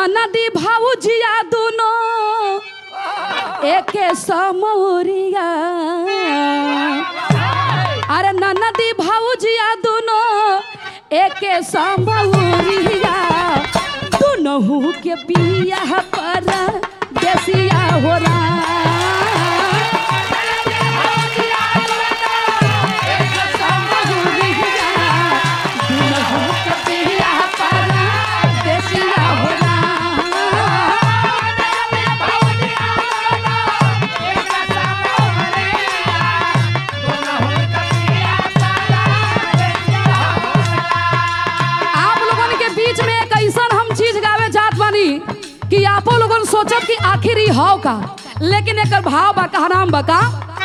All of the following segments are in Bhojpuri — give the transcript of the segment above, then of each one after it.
नदी भाऊजिया दोनों एके समौरिया। अरे नदी भाऊजिया दोनों एके समौरिया। दोनों के बियाह पर देसिया हो रहा। कि आपो लोगन सोचब कि आखिर ही हाव का, लेकिन एक भाव बा का नाम बका।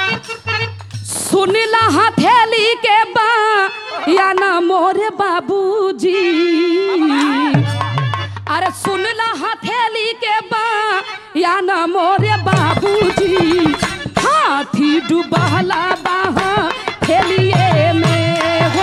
सुनिला हथेली के बा या ना मोरे बाबूजी। अरे सुनिला हथेली के बा या ना मोरे बाबूजी। हाथी डूबला बाहा थेलिए में हो।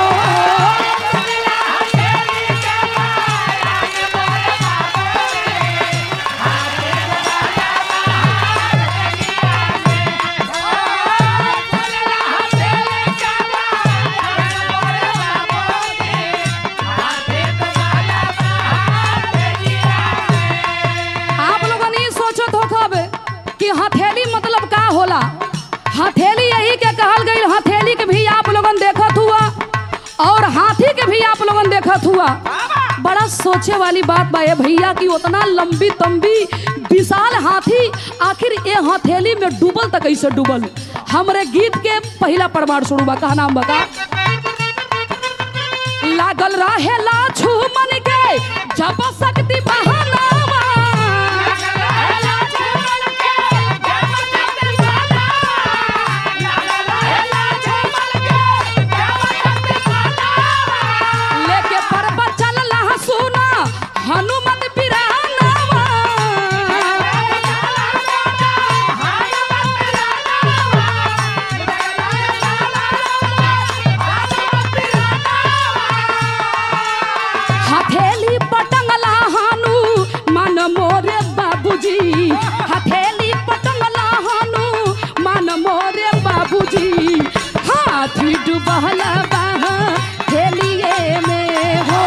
हथेली मतलब का होला? हथेली यही के कहल गई। हथेली के भी आप लोगन देखत हुआ और हाथी के भी आप लोगन देखत हुआ। बड़ा सोचे वाली बात बा भैया कि उतना लंबी तंबी विशाल हाथी आखिर ये हथेली में डूबल तक कैसे डूबल। हमरे गीत के पहला प्रमाण शुरू बा का नाम बता। लागल रहे लाछू मन के जब शक्ति बहाना। हनुमत पिरानावा हथेली पटंगला हानु मन मोरे बाबूजी। हथेली पटंगला हानु मन मोरे बाबूजी। हाथी डूबला बाहा थेलिए में हो।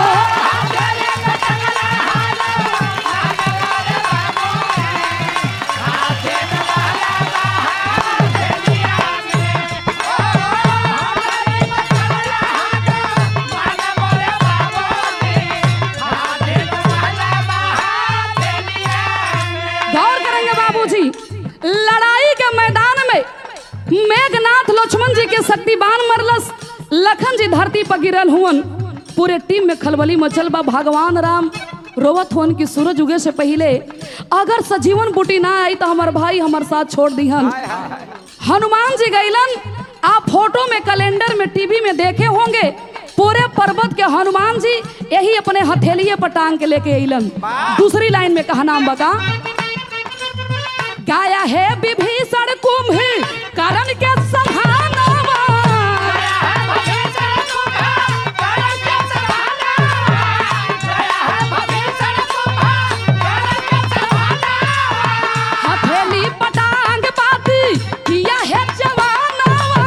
लड़ाई के मैदान में मेघनाथ लक्ष्मण जी के शक्तिबान मरलस। लखन जी धरती पर गिरल हुवन। पूरे टीम में खलबली मचल बा। भगवान राम रोवत हुवन कि सूरज उगे से पहले अगर सजीवन बूटी ना आई तो हमार भाई हमार साथ छोड़ दिहन। हनुमान जी गईलन। आप फोटो में कैलेंडर में टीवी में देखे होंगे। पूरे पर्वत के हनुमान जी यही अपने हथेलिए पर टांग के लेके अइलन। दूसरी लाइन में कहा नाम बता। गाया है विभीषण कुंभी करण के सभानावा। हथेली पटांग बाती किया है जवानावा।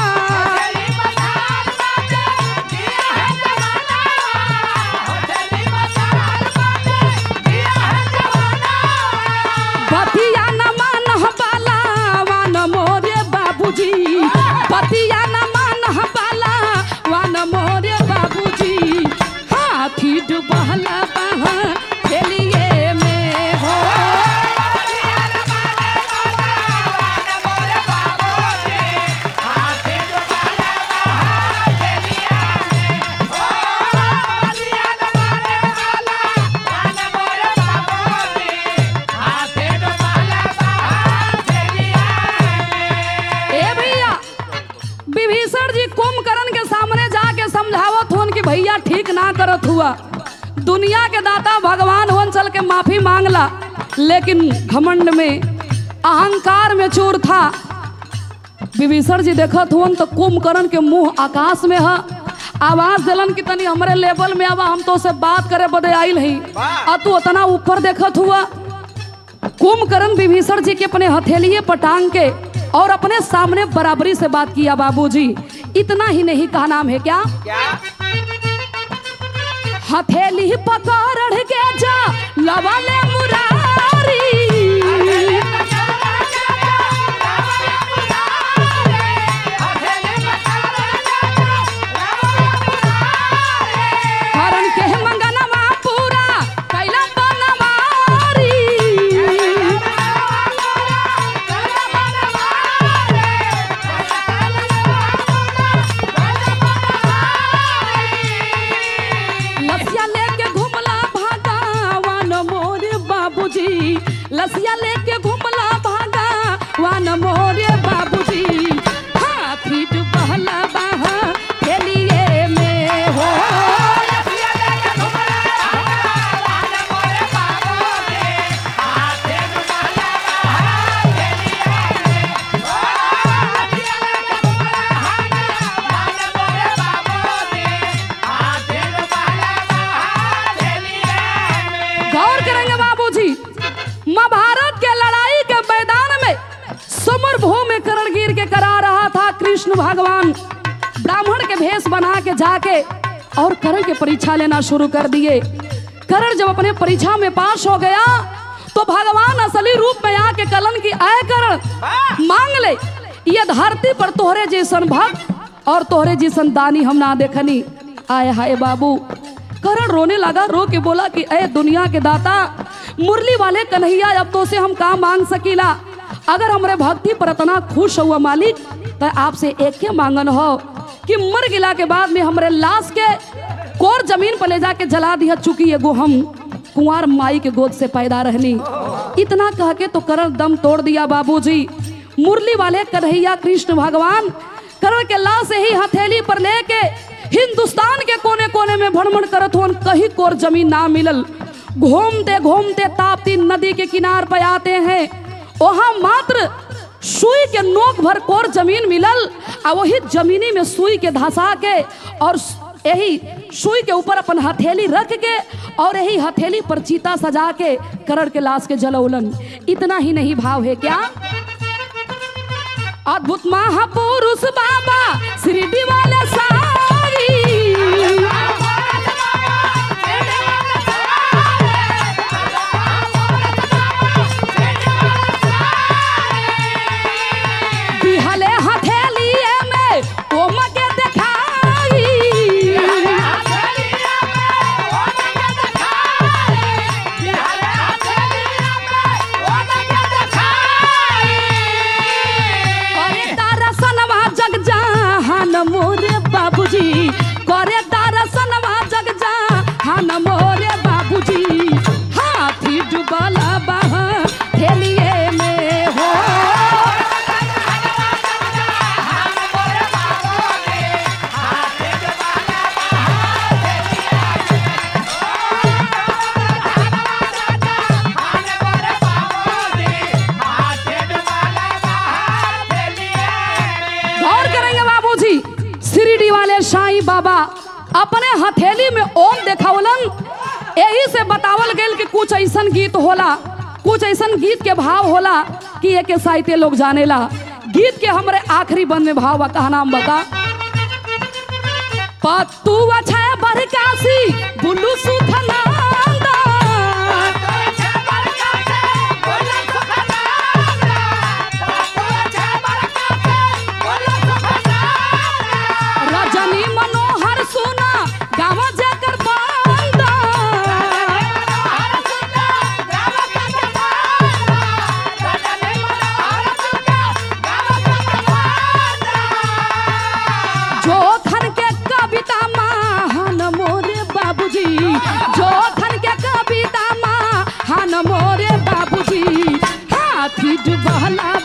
बतिया पतिया न मान बाला वन मोरे बाबूजी। हाथी डूबला बाहा थेलिए में हो। विभीषण जी कुंभकर्ण के सामने जाके समझावत हुन कि भैया ठीक ना करत हुआ। दुनिया के दाता भगवान हुन चल के माफी मांगला। लेकिन घमंड में अहंकार में चोर था। विभीषण जी देखत हुन तो कुंभकर्ण के मुंह आकाश में है आवाज दिलन कि तनी हमरे लेवल में आवा, हम तो से बात करे बदे आइल ही और तू उतना ऊपर देखत हुआ। कुंभकर्ण विभीषण जी के अपने हथेलिए पर टांग के और अपने सामने बराबरी से बात किया बाबूजी। इतना ही नहीं, कहा नाम है क्या? हथेली पकड़ के जा लवाले मुरारी, करण के मंगनवा पूरा कैला बनवारी। लसिया लेके घुमला भगवान मोरे बाबूजी, लसिया लेके घुमला भगवान मोरे बाबूजी। हाथी डुबहला बाहा खेलिए में हो, गौर करेंगे बाबूजी। महाभारत के लड़ाई के मैदान में समर भूमि कर्ण गिर के करा रहा था। कृष्ण भगवान ब्राह्मण के भेष बना के जाके और कर्ण के परीक्षा लेना शुरू कर दिए। कर्ण जब अपने परीक्षा में पास हो गया तो भगवान असली रूप में आके कलन की आय कर्ण मांग ले, ये धरती पर तोहरे जैसन भक्त और तोहरे जैसन दानी हम ना देखनी। आय हाय बाबू, करण रोने लगा, रो के बोला कि ए दुनिया के दाता मुरली वाले कन्हैया, अब तो से हम काम मांग सकीला। अगर हमरे भक्ति पर इतना खुश हुआ मालिक तो आपसे एक के मांगन हो कि मर गिला के बाद में हमरे लाश के कोर जमीन पर ले जाके जला दिया, चुकी एगो हम कुंवार माई के गोद से पैदा रहनी। इतना कह के तो करण दम तोड़ दिया बाबूजी। मुरली वाले कन्हैया कृष्ण भगवान करण के लाश से ही हथेली पर लेके हिंदुस्तान के कोने कोने में भ्रमण करत होन, कहीं कोर जमीन ना मिलल। घूमते घूमते ताप्ती नदी के किनार पर आते हैं, वहां मात्र सुई के नोक भर कोर जमीन मिलल। और वही जमीनी में सुई के धसा के और यही सुई के ऊपर अपन हथेली रख के और यही हथेली पर चीता सजा के करण के लाश के जलौलन। इतना ही नहीं, भाव है क्या? अद्भुत महापुरुष बाबा शिरडी वाले सारी, बिहले हथेलिए में ओम के दिखाई, करे दर्शनवा जग जहान मोरे बाबूजी, करे दर्शनवा जग जहान मोरे बाबूजी। हाथी डुबला बहा खेलिए में हो, शिरडी वाले साईं बाबा अपने हथेली में ओम देखावलन। यही से बतावल गेल कि कुछ ऐसन गीत होला, कुछ ऐसन गीत के भाव होला कि एक साहित्य लोग जानेला। गीत के हमरे आखिरी बंद में भाव कहा नाम बता। पत्तू अच्छा बरकासी बुल्लू सुखना मोरे बाबूजी। हाथी डुबला